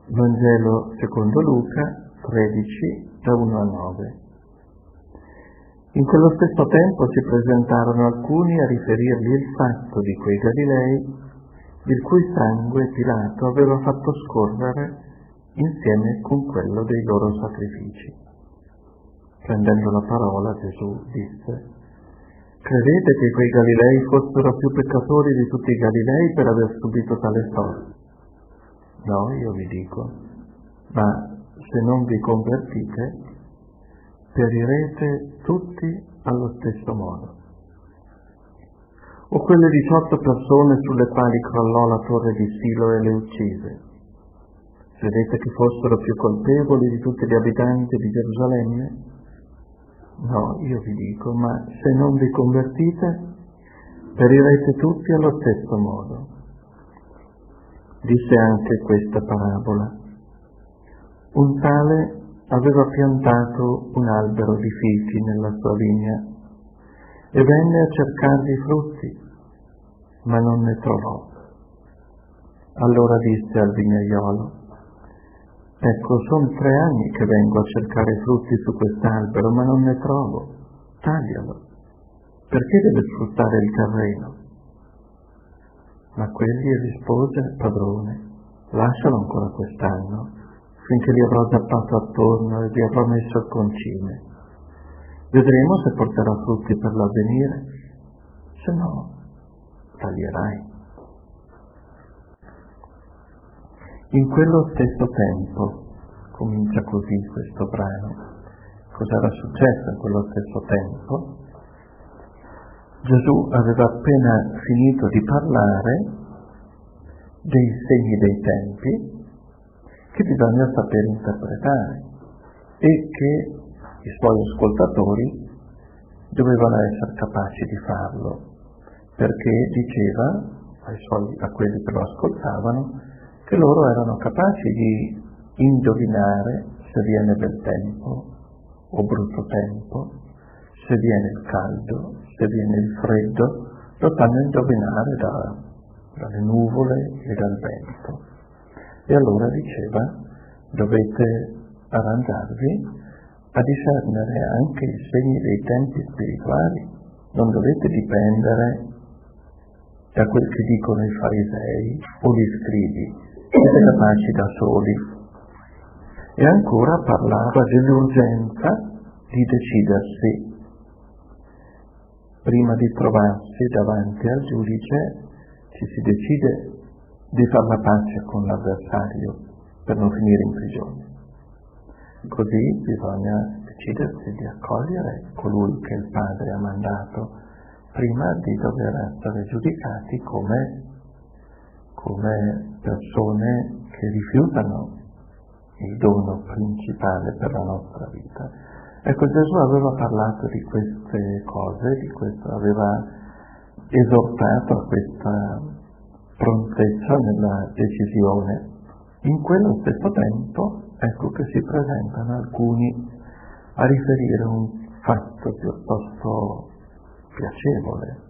Vangelo secondo Luca 13, da 1 a 9. In quello stesso tempo si presentarono alcuni a riferirgli il fatto di quei Galilei, il cui sangue Pilato aveva fatto scorrere insieme con quello dei loro sacrifici. Prendendo la parola, Gesù disse: «Credete che quei Galilei fossero più peccatori di tutti i Galilei per aver subito tale sorte? No, io vi dico, ma se non vi convertite, perirete tutti allo stesso modo. O quelle 18 persone sulle quali crollò la torre di Silo e le uccise, credete che fossero più colpevoli di tutti gli abitanti di Gerusalemme? No, io vi dico, ma se non vi convertite, perirete tutti allo stesso modo». Disse anche questa parabola: un tale aveva piantato un albero di fichi nella sua vigna e venne a cercarvi i frutti, ma non ne trovò. Allora disse al vignaiolo: «Ecco, sono 3 anni che vengo a cercare i frutti su quest'albero, ma non ne trovo. Taglialo, perché deve sfruttare il terreno?» Ma quegli rispose: «Padrone, lascialo ancora quest'anno, finché li avrò zappato attorno e vi avrò messo il concime. Vedremo se porterà frutti per l'avvenire, se no taglierai». In quello stesso tempo, comincia così questo brano, cos'era successo in quello stesso tempo? Gesù aveva appena finito di parlare dei segni dei tempi che bisogna saper interpretare e che i suoi ascoltatori dovevano essere capaci di farlo, perché diceva a quelli che lo ascoltavano che loro erano capaci di indovinare se viene bel tempo o brutto tempo, se viene il caldo, se viene il freddo, lo sanno indovinare dalle nuvole e dal vento. E allora diceva: dovete arrangiarvi a discernere anche i segni dei tempi spirituali, non dovete dipendere da quel che dicono i farisei o gli scribi, siete capaci da soli. E ancora parlava dell'urgenza di decidersi. Prima di trovarsi davanti al giudice ci si decide di far la pace con l'avversario per non finire in prigione. Così bisogna decidersi di accogliere colui che il Padre ha mandato prima di dover essere giudicati come persone che rifiutano il dono principale per la nostra vita. Ecco, Gesù aveva parlato di queste cose, aveva esortato a questa prontezza nella decisione. In quello stesso tempo, ecco che si presentano alcuni a riferire un fatto piuttosto piacevole: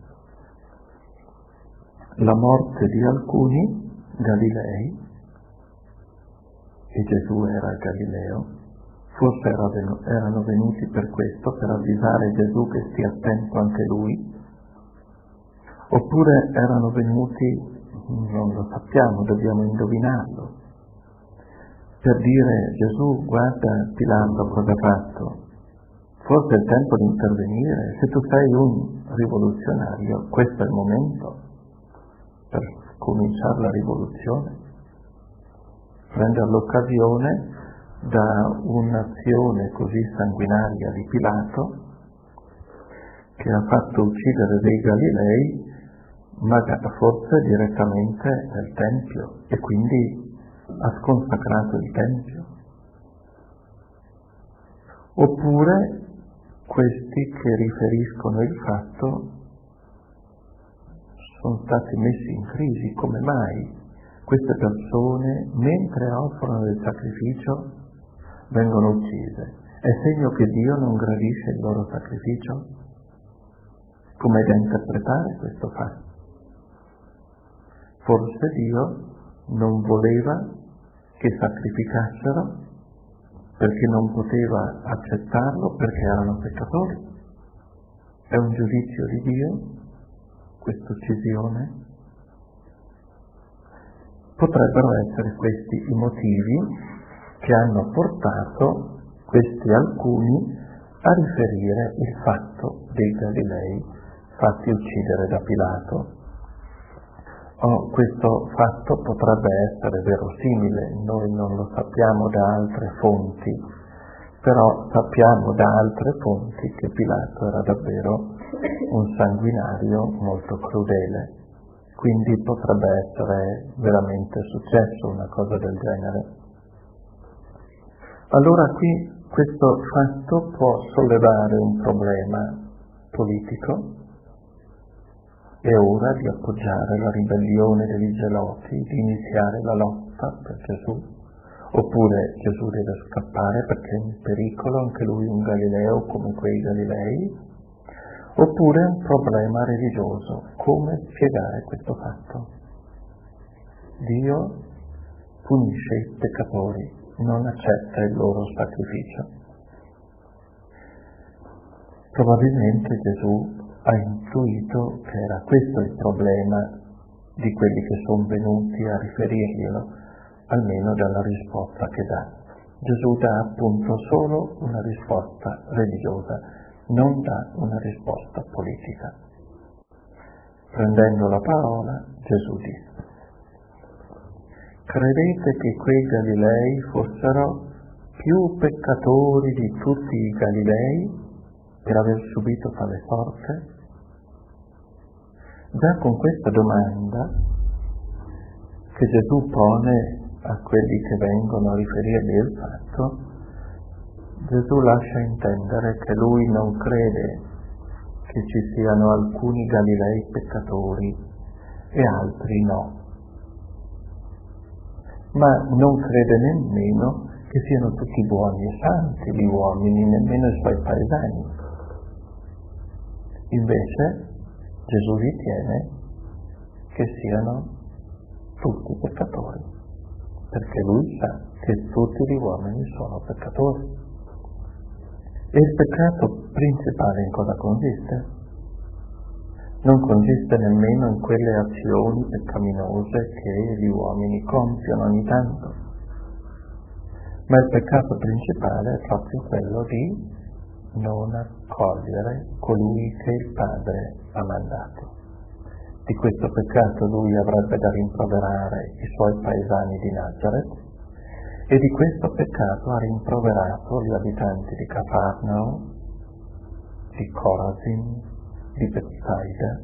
la morte di alcuni Galilei, e Gesù era Galileo. Forse erano venuti per questo, per avvisare Gesù che stia attento anche lui, oppure erano venuti, non lo sappiamo, dobbiamo indovinarlo, per dire: Gesù, guarda Pilato cosa ha fatto, forse è il tempo di intervenire, se tu sei un rivoluzionario, questo è il momento per cominciare la rivoluzione. Prendere l'occasione da un'azione così sanguinaria di Pilato, che ha fatto uccidere dei Galilei, ma forse direttamente nel Tempio, e quindi ha sconsacrato il Tempio. Oppure questi che riferiscono il fatto sono stati messi in crisi. Come mai queste persone, mentre offrono il sacrificio, vengono uccise? È segno che Dio non gradisce il loro sacrificio? Come da interpretare questo fatto? Forse Dio non voleva che sacrificassero perché non poteva accettarlo perché erano peccatori. È un giudizio di Dio, questa uccisione. Potrebbero essere questi i motivi che hanno portato questi alcuni a riferire il fatto dei Galilei fatti uccidere da Pilato. Questo fatto potrebbe essere verosimile, noi non lo sappiamo da altre fonti, però sappiamo da altre fonti che Pilato era davvero un sanguinario molto crudele, quindi potrebbe essere veramente successo una cosa del genere. Allora qui questo fatto può sollevare un problema politico. È ora di appoggiare la ribellione degli Zeloti, di iniziare la lotta per Gesù, oppure Gesù deve scappare perché è in pericolo, anche lui un Galileo come quei Galilei, oppure un problema religioso. Come spiegare questo fatto? Dio punisce i peccatori, non accetta il loro sacrificio. Probabilmente Gesù ha intuito che era questo il problema di quelli che sono venuti a riferirglielo, almeno dalla risposta che dà. Gesù dà appunto solo una risposta religiosa, non dà una risposta politica. Prendendo la parola, Gesù disse: credete che quei Galilei fossero più peccatori di tutti i Galilei per aver subito tale sorte? Già con questa domanda che Gesù pone a quelli che vengono a riferirgli il fatto, Gesù lascia intendere che lui non crede che ci siano alcuni Galilei peccatori e altri no, ma non crede nemmeno che siano tutti buoni e santi gli uomini, nemmeno i suoi paesani. Invece Gesù ritiene che siano tutti peccatori, perché lui sa che tutti gli uomini sono peccatori. E il peccato principale in cosa consiste? Non consiste nemmeno in quelle azioni peccaminose che gli uomini compiono ogni tanto, ma il peccato principale è proprio quello di non accogliere colui che il Padre ha mandato. Di questo peccato lui avrebbe da rimproverare i suoi paesani di Nazareth e di questo peccato ha rimproverato gli abitanti di Cafarnao, di Corazin, di Betsaida,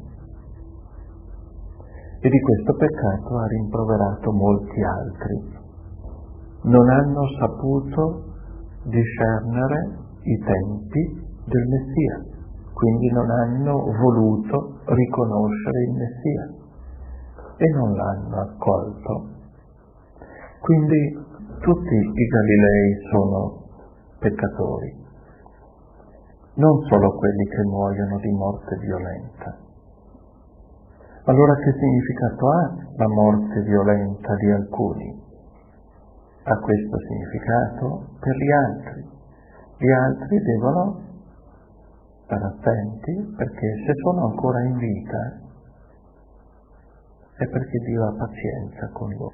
e di questo peccato ha rimproverato molti altri. Non hanno saputo discernere i tempi del Messia, quindi non hanno voluto riconoscere il Messia e non l'hanno accolto. Quindi tutti i Galilei sono peccatori, non solo quelli che muoiono di morte violenta. Allora che significato ha la morte violenta di alcuni? Ha questo significato per gli altri. Gli altri devono stare attenti, perché se sono ancora in vita è perché Dio ha pazienza con loro.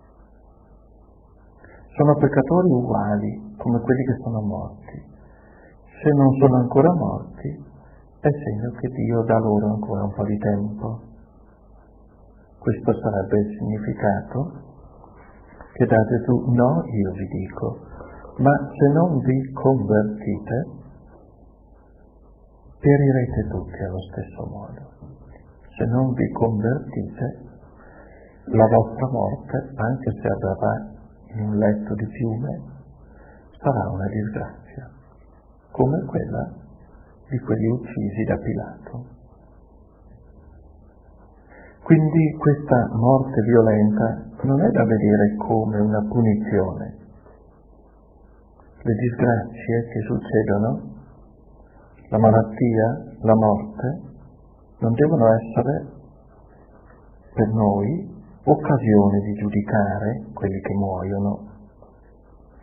Sono peccatori uguali come quelli che sono morti. Se non sono ancora morti è segno che Dio dà loro ancora un po' di tempo. Questo sarebbe il significato che dà Gesù: no, io vi dico, ma se non vi convertite, perirete tutti allo stesso modo. Se non vi convertite, la vostra morte, anche se avverrà in un letto di fiume, sarà una disgrazia, come quella di quelli uccisi da Pilato. Quindi questa morte violenta non è da vedere come una punizione. Le disgrazie che succedono, la malattia, la morte, non devono essere per noi occasione di giudicare quelli che muoiono,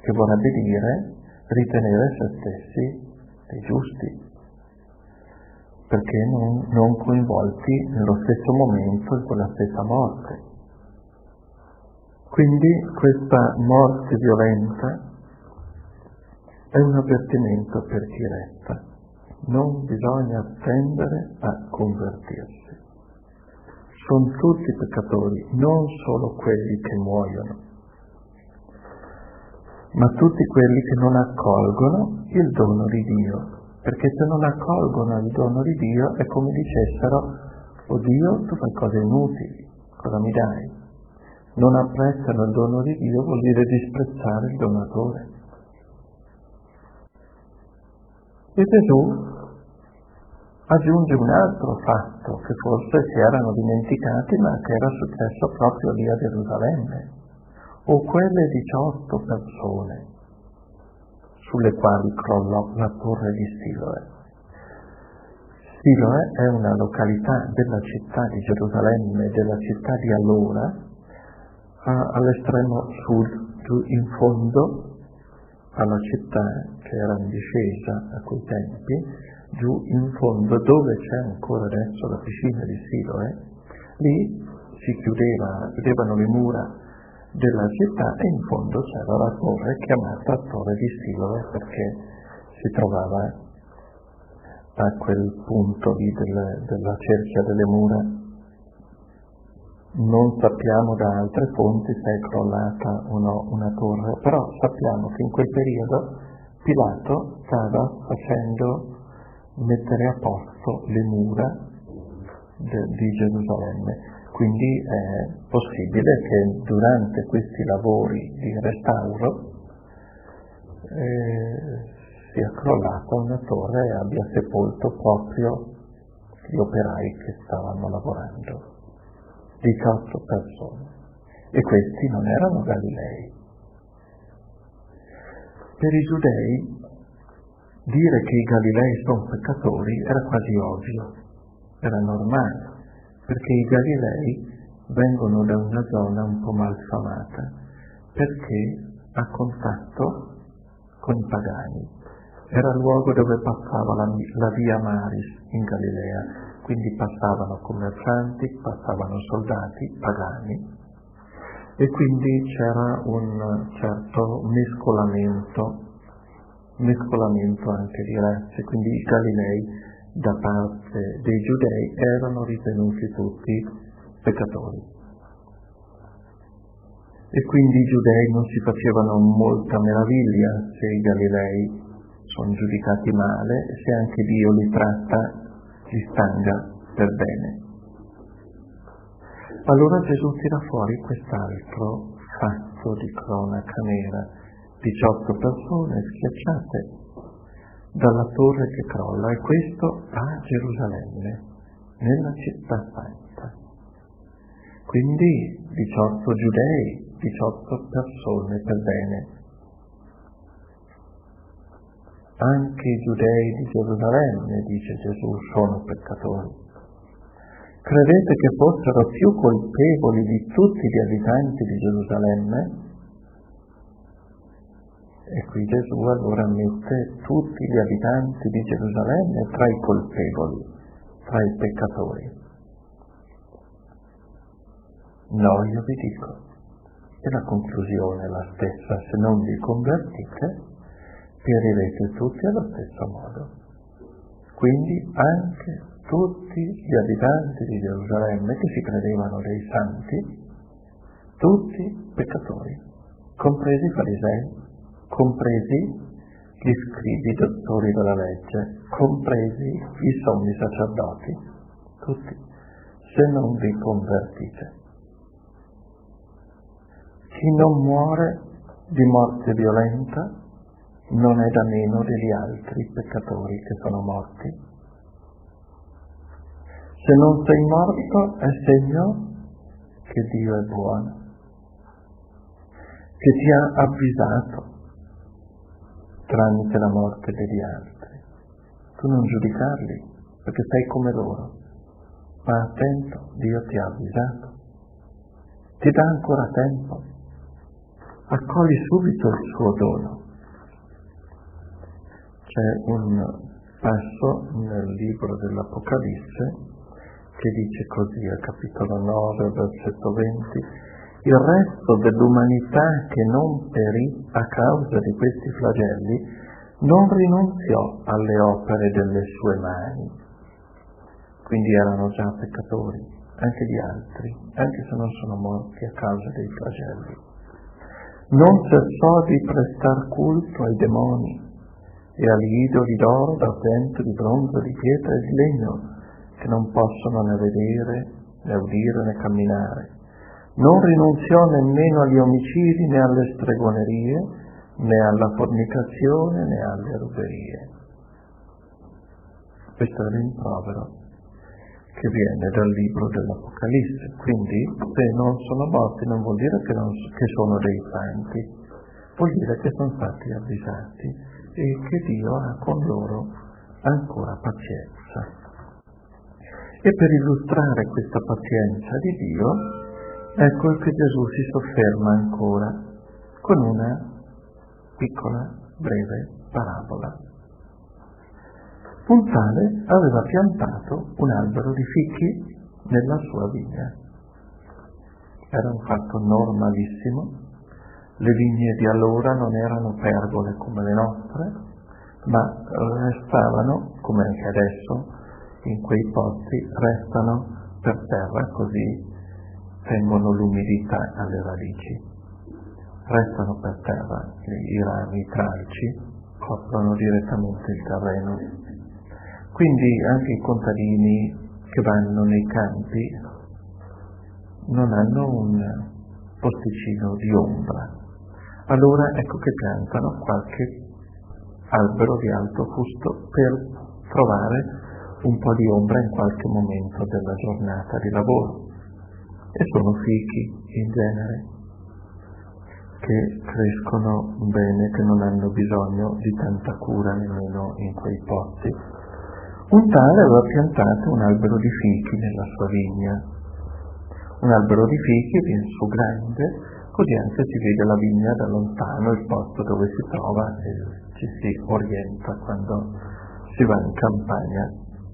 che vorrebbe dire ritenere se stessi dei giusti, perché non coinvolti nello stesso momento in quella stessa morte. Quindi questa morte violenta è un avvertimento per chi resta. Non bisogna attendere a convertirsi. Sono tutti peccatori, non solo quelli che muoiono, ma tutti quelli che non accolgono il dono di Dio. Perché se non accolgono il dono di Dio è come dicessero: "Oh Dio, tu fai cose inutili, cosa mi dai?" Non apprezzano il dono di Dio vuol dire disprezzare il donatore. E Gesù aggiunge un altro fatto che forse si erano dimenticati, ma che era successo proprio lì a Gerusalemme. O quelle 18 persone sulle quali crollò la torre di Siloe. Siloe è una località della città di Gerusalemme, della città di allora, all'estremo sud, giù in fondo alla città che era in discesa a quei tempi, giù in fondo dove c'è ancora adesso la piscina di Siloe, lì si chiudevano le mura della città e in fondo c'era la torre chiamata Torre di Siloe perché si trovava a quel punto lì della cerchia delle mura. Non sappiamo da altre fonti se è crollata o no una torre, però sappiamo che in quel periodo Pilato stava facendo mettere a posto le mura di Gerusalemme. Quindi è possibile che durante questi lavori di restauro sia crollata una torre e abbia sepolto proprio gli operai che stavano lavorando. 18 persone. E questi non erano Galilei. Per i giudei dire che i Galilei sono peccatori era quasi ovvio, era normale, perché i Galilei vengono da una zona un po' malfamata, perché a contatto con i pagani. Era il luogo dove passava la via Maris in Galilea, quindi passavano commercianti, passavano soldati pagani, e quindi c'era un certo mescolamento anche di razze, quindi i Galilei da parte dei giudei erano ritenuti tutti peccatori. E quindi i giudei non si facevano molta meraviglia se i Galilei sono giudicati male, se anche Dio li stanga per bene. Allora Gesù tira fuori quest'altro fatto di cronaca nera: 18 persone schiacciate dalla torre che crolla, e questo a Gerusalemme, nella città santa. Quindi 18 giudei, 18 persone per bene. Anche i giudei di Gerusalemme, dice Gesù, sono peccatori. Credete che fossero più colpevoli di tutti gli abitanti di Gerusalemme? E qui Gesù allora mette tutti gli abitanti di Gerusalemme tra i colpevoli, tra i peccatori. No, io vi dico, e la conclusione è la stessa: se non vi convertite, perirete tutti allo stesso modo. Quindi anche tutti gli abitanti di Gerusalemme, che si credevano dei santi, tutti peccatori, compresi i farisei, compresi gli scribi dottori della legge, compresi i sommi sacerdoti, tutti, se non vi convertite. Chi non muore di morte violenta non è da meno degli altri peccatori che sono morti. Se non sei morto è segno che Dio è buono, che ti ha avvisato tramite la morte degli altri. Tu non giudicarli, perché sei come loro, ma attento, Dio ti ha avvisato, ti dà ancora tempo. accogli subito il suo dono. C'è un passo nel libro dell'Apocalisse che dice così, al capitolo 9, versetto 20: il resto dell'umanità che non perì a causa di questi flagelli non rinunziò alle opere delle sue mani. Quindi erano già peccatori, anche gli altri, anche se non sono morti a causa dei flagelli. Non cessò di prestar culto ai demoni e agli idoli d'oro, d'argento, di bronzo, di pietra e di legno, che non possono né vedere, né udire, né camminare. Non rinunziò nemmeno agli omicidi, né alle stregonerie, né alla fornicazione, né alle ruberie. Questo è il rimprovero che viene dal libro dell'Apocalisse. Quindi, se non sono morti non vuol dire che sono dei santi, vuol dire che sono stati avvisati e che Dio ha con loro ancora pazienza. E per illustrare questa pazienza di Dio, ecco che Gesù si sofferma ancora con una piccola, breve parabola. Un tale aveva piantato un albero di fichi nella sua vigna. Era un fatto normalissimo. Le vigne di allora non erano pergole come le nostre, ma restavano, come anche adesso, in quei posti, restano per terra, così tengono l'umidità alle radici. Restano per terra, i rami, i tralci coprono direttamente il terreno. Quindi anche i contadini che vanno nei campi non hanno un posticino di ombra. Allora ecco che piantano qualche albero di alto fusto per trovare un po' di ombra in qualche momento della giornata di lavoro. E sono fichi in genere, che crescono bene, che non hanno bisogno di tanta cura nemmeno in quei posti. Un tale aveva piantato un albero di fichi nella sua vigna. Un albero di fichi viene su grande, così anche si vede la vigna da lontano, il posto dove si trova e ci si orienta quando si va in campagna.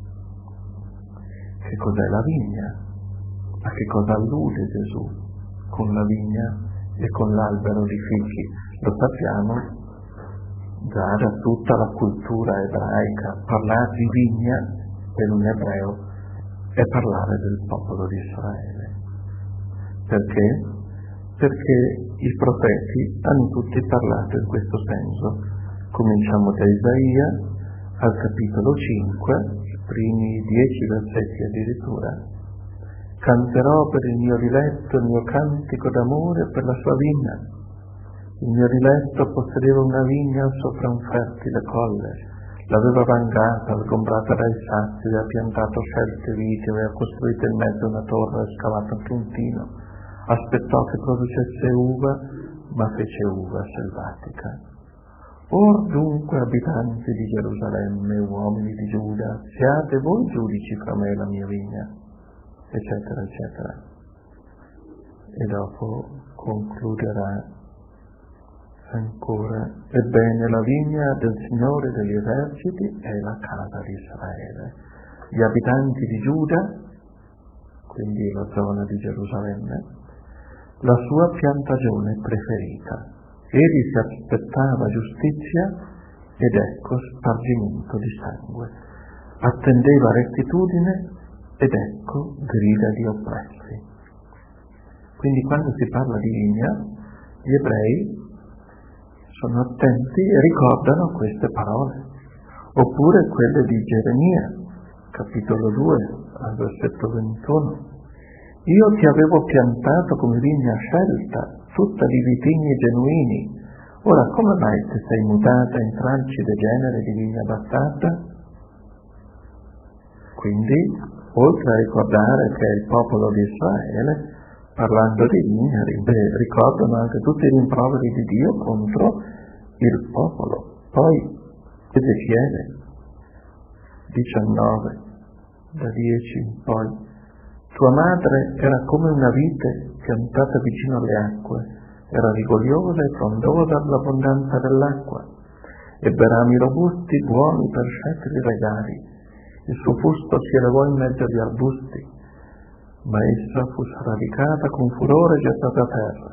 Che cos'è la vigna? A che cosa allude Gesù con la vigna e con l'albero di fichi? Lo sappiamo già da tutta la cultura ebraica. Parlare di vigna per un ebreo è parlare del popolo di Israele. Perché? Perché i profeti hanno tutti parlato in questo senso. Cominciamo da Isaia, al capitolo 5, i primi 10 versetti addirittura. Canterò per il mio diletto il mio cantico d'amore per la sua vigna. Il mio diletto possedeva una vigna sopra un fertile colle, l'aveva vangata, sgombrata dai sassi, aveva piantato scelte viti, aveva costruito in mezzo una torre, scavato un puntino, aspettò che producesse uva, ma fece uva selvatica. Or dunque, abitanti di Gerusalemme, uomini di Giuda, siate voi giudici fra me e la mia vigna, eccetera, eccetera. E dopo concluderà ancora: ebbene la vigna del Signore degli eserciti è la casa di Israele. Gli abitanti di Giuda, quindi la zona di Gerusalemme, la sua piantagione preferita. Egli si aspettava giustizia ed ecco spargimento di sangue. Attendeva rettitudine ed ecco grida di oppressi. Quindi quando si parla di vigna, gli ebrei sono attenti e ricordano queste parole, oppure quelle di Geremia, capitolo 2, al versetto 21. Io ti avevo piantato come vigna scelta, tutta di vitigni genuini, ora come mai ti sei mutata in tralci de genere di vigna battata? Quindi, oltre a ricordare che è il popolo di Israele, parlando di vigna, ricordano anche tutti i rimproveri di Dio contro il popolo. Poi Ezechiele 19, da 10 in poi: tua madre era come una vite piantata vicino alle acque, era rigogliosa e frondosa all'abbondanza dell'acqua, ebbe rami robusti, buoni, perfetti regali. Il suo fusto si elevò in mezzo agli arbusti, ma essa fu sradicata con furore e gettata a terra.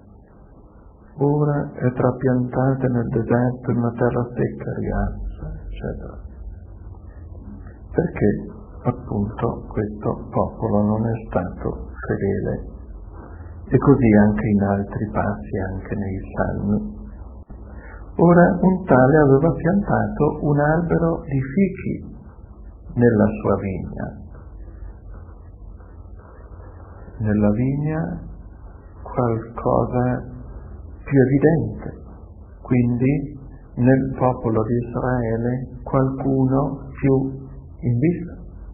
Ora è trapiantata nel deserto, in una terra secca, riarsa, eccetera. Perché appunto questo popolo non è stato fedele. E così anche in altri passi, anche nei Salmi. Ora un tale aveva piantato un albero di fichi nella sua vigna. Nella vigna qualcosa più evidente, quindi nel popolo di Israele qualcuno più in vista,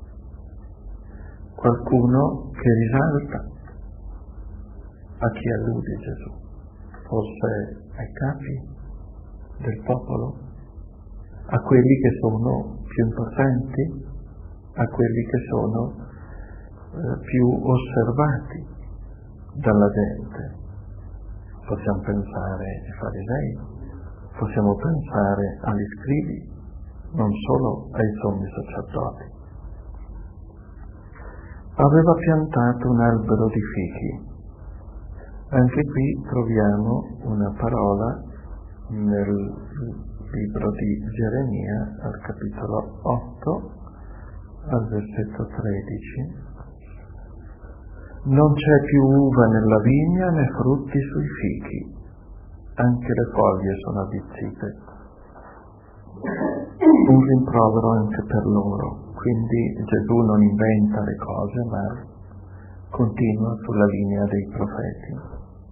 qualcuno che risalta. A chi allude Gesù? Forse ai capi del popolo? A quelli che sono più importanti? A quelli che sono più osservati dalla gente? Possiamo pensare ai farisei, possiamo pensare agli scribi, non solo ai sommi sacerdoti. Aveva piantato un albero di fichi. Anche qui troviamo una parola nel libro di Geremia, al capitolo 8, al versetto 13. Non c'è più uva nella vigna né frutti sui fichi, anche le foglie sono avvizzite. Un rimprovero anche per loro, quindi Gesù non inventa le cose, ma continua sulla linea dei profeti.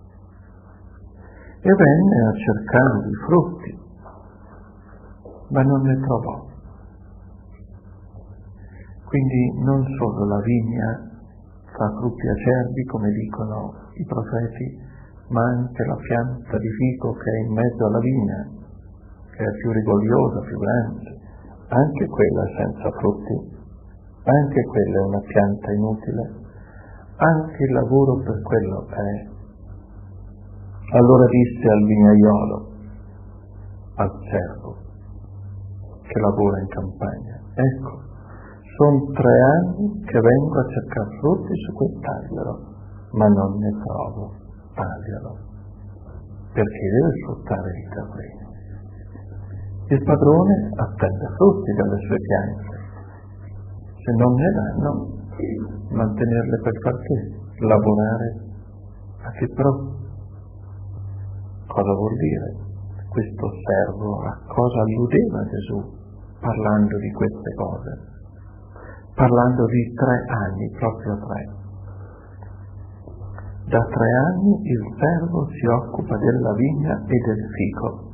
E venne a cercare i frutti, ma non ne trovò. Quindi non solo la vigna fa frutti acerbi, come dicono i profeti, ma anche la pianta di fico che è in mezzo alla vigna, che è più rigogliosa, più grande, anche quella è senza frutti, anche quella è una pianta inutile, anche il lavoro per quello è. Allora disse al vignaiolo, al servo che lavora in campagna, ecco, sono 3 anni che vengo a cercare frutti su quest'albero, ma non ne trovo, taglialo, perché deve sfruttare il terreno. Il padrone attende frutti dalle sue piante, se non ne danno, mantenerle per far che? Lavorare a che pro? Cosa vuol dire questo servo? A cosa alludeva Gesù parlando di queste cose? Parlando di 3 anni, proprio 3. Da 3 anni il servo si occupa della vigna e del fico.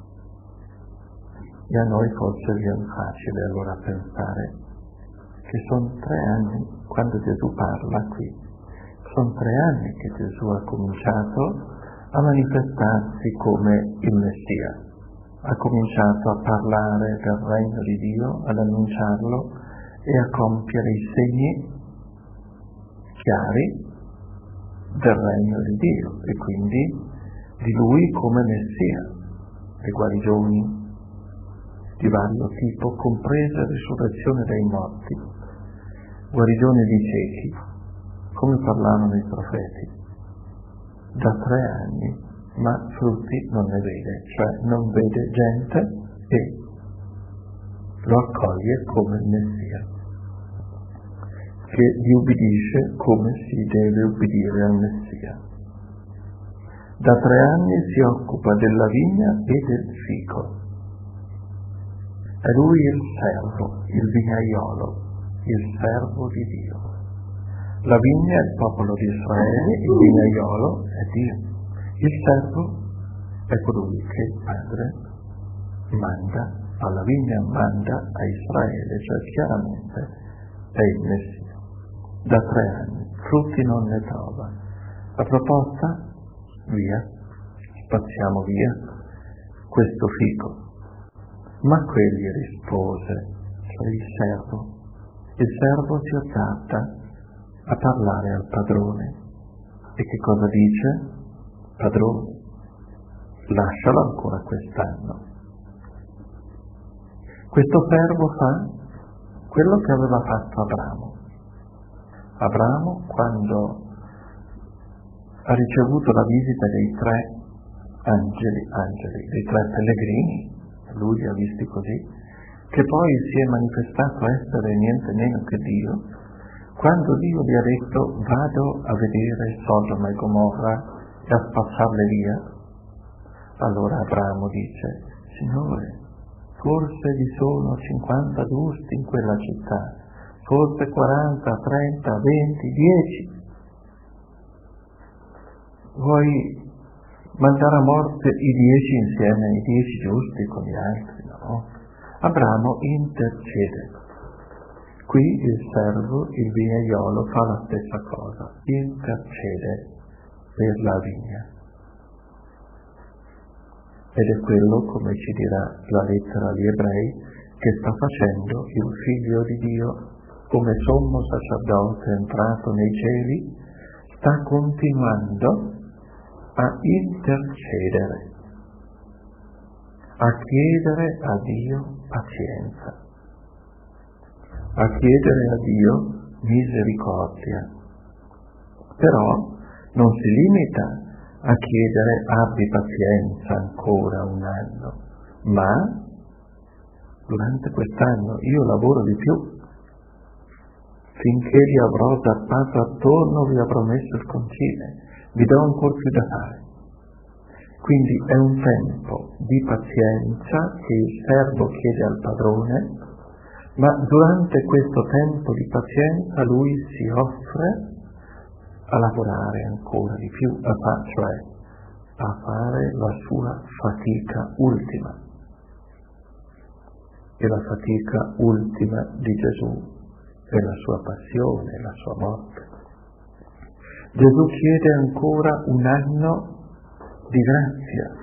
E a noi forse viene facile allora pensare che sono 3 anni, quando Gesù parla qui, sono 3 anni che Gesù ha cominciato a manifestarsi come il Messia, ha cominciato a parlare del regno di Dio, ad annunciarlo e a compiere i segni chiari del regno di Dio e quindi di Lui come Messia, le guarigioni di vario tipo, compresa la risurrezione dai morti, guarigione di ciechi, come parlavano i profeti. Da 3 anni, ma frutti non ne vede, cioè non vede gente e lo accoglie come il Messia, che gli ubbidisce come si deve ubbidire al Messia. Da 3 anni si occupa della vigna e del fico. È lui il servo, il vignaiolo, il servo di Dio. La vigna è il popolo di Israele, il vignaiolo è Dio. Il servo è colui che il Padre manda alla vigna, manda a Israele, cioè chiaramente è il Messia. Da 3 anni, frutti non ne trova. La proposta? Via, spaziamo via questo fico. Ma quegli rispose, cioè il servo si adatta a parlare al padrone. E che cosa dice? padrone, lascialo ancora quest'anno. Questo servo fa quello che aveva fatto Abramo. Abramo, quando ha ricevuto la visita dei tre angeli, dei tre pellegrini, lui li ha visti così, che poi si è manifestato essere niente meno che Dio, quando Dio gli ha detto vado a vedere Sodoma e Gomorra e a spazzarle via, allora Abramo dice, Signore, forse vi sono 50 giusti in quella città, forse 40, 30, 20, 10. Vuoi mandare a morte i 10 insieme, i 10 giusti con gli altri? No. Abramo intercede. Qui il servo, il vignaiolo, fa la stessa cosa, intercede per la vigna. Ed è quello, come ci dirà la lettera agli Ebrei, che sta facendo il Figlio di Dio come sommo sacerdote entrato nei cieli, sta continuando a intercedere, a chiedere a Dio pazienza, a chiedere a Dio misericordia. Però non si limita a chiedere abbi pazienza ancora un anno, ma durante quest'anno io lavoro di più, finché vi avrò zappato attorno vi avrò messo il concime, vi do ancora più da fare. Quindi è un tempo di pazienza che il servo chiede al padrone, ma durante questo tempo di pazienza lui si offre a lavorare ancora di più, cioè a fare la sua fatica ultima. E la fatica ultima di Gesù è la sua passione, la sua morte. Gesù chiede ancora un anno di grazia.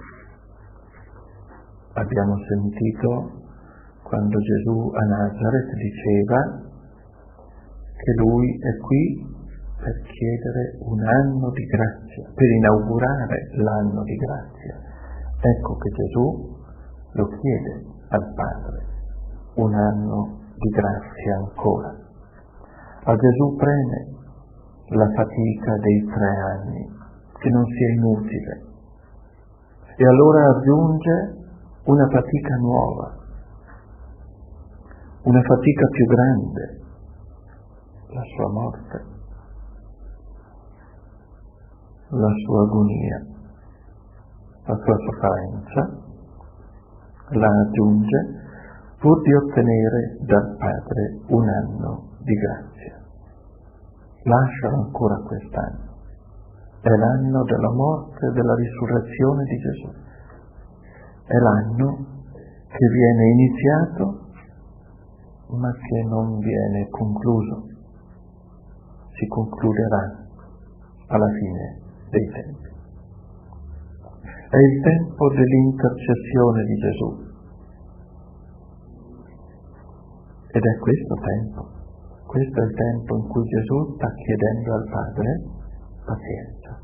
Abbiamo sentito quando Gesù a Nazaret diceva che lui è qui per chiedere un anno di grazia, per inaugurare l'anno di grazia. Ecco che Gesù lo chiede al Padre, un anno di grazia ancora. A Gesù preme la fatica dei 3 anni, che non sia inutile, e allora aggiunge una fatica nuova, una fatica più grande, la sua morte, la sua agonia, la sua sofferenza, la aggiunge pur di ottenere dal Padre un anno di grazia. Lascialo ancora quest'anno. È l'anno della morte e della risurrezione di Gesù. È l'anno che viene iniziato ma che non viene concluso. Si concluderà alla fine dei tempi. È il tempo dell'intercessione di Gesù. Ed è questo è il tempo in cui Gesù sta chiedendo al Padre pazienza,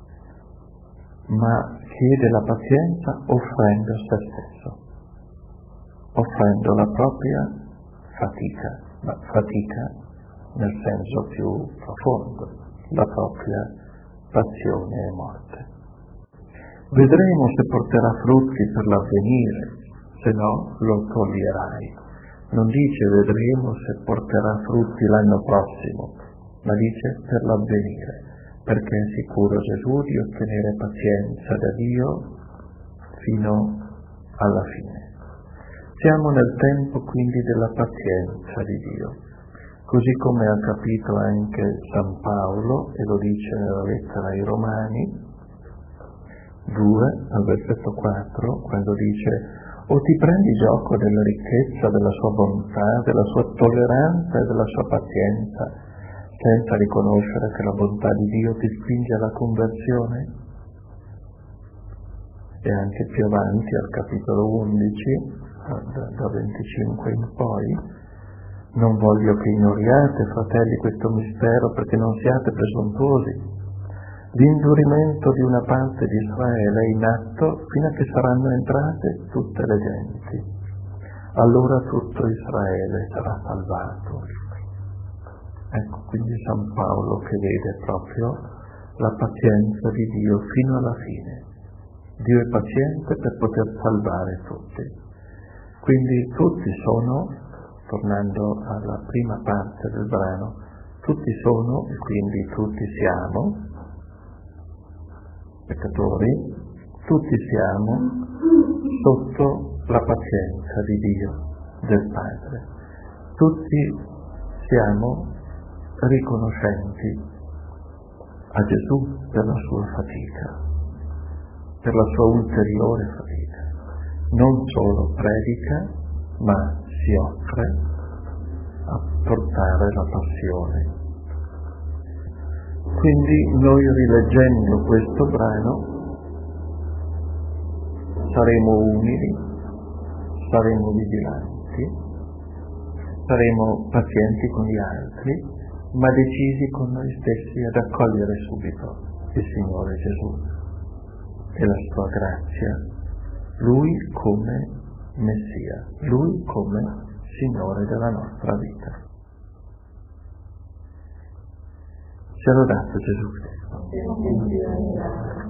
ma chiede la pazienza offrendo se stesso, offrendo la propria fatica, ma fatica nel senso più profondo, la propria passione e morte. Vedremo se porterà frutti per l'avvenire, se no lo toglierai. Non dice vedremo se porterà frutti l'anno prossimo, ma dice per l'avvenire, perché è sicuro Gesù di ottenere pazienza da Dio fino alla fine. Siamo nel tempo quindi della pazienza di Dio, così come ha capito anche San Paolo, e lo dice nella lettera ai Romani 2, al versetto 4, quando dice o ti prendi gioco della ricchezza, della sua bontà, della sua tolleranza e della sua pazienza, senza riconoscere che la bontà di Dio ti spinge alla conversione? E anche più avanti, al capitolo 11, da 25 in poi, non voglio che ignoriate, fratelli, questo mistero, perché non siate presuntuosi, L'indurimento di una parte di Israele è in atto fino a che saranno entrate tutte le genti. Allora tutto Israele sarà salvato. Ecco quindi San Paolo che vede proprio la pazienza di Dio fino alla fine. Dio è paziente per poter salvare tutti. Quindi tutti sono, tornando alla prima parte del brano, tutti sono e quindi tutti siamo peccatori, tutti siamo sotto la pazienza di Dio, del Padre. Tutti siamo riconoscenti a Gesù per la sua fatica, per la sua ulteriore fatica. Non solo predica, ma si offre a portare la passione. Quindi noi rileggendo questo brano saremo umili, saremo vigilanti, saremo pazienti con gli altri, ma decisi con noi stessi ad accogliere subito il Signore Gesù e la sua grazia, Lui come Messia, Lui come Signore della nostra vita. Sia lodato Gesù Cristo.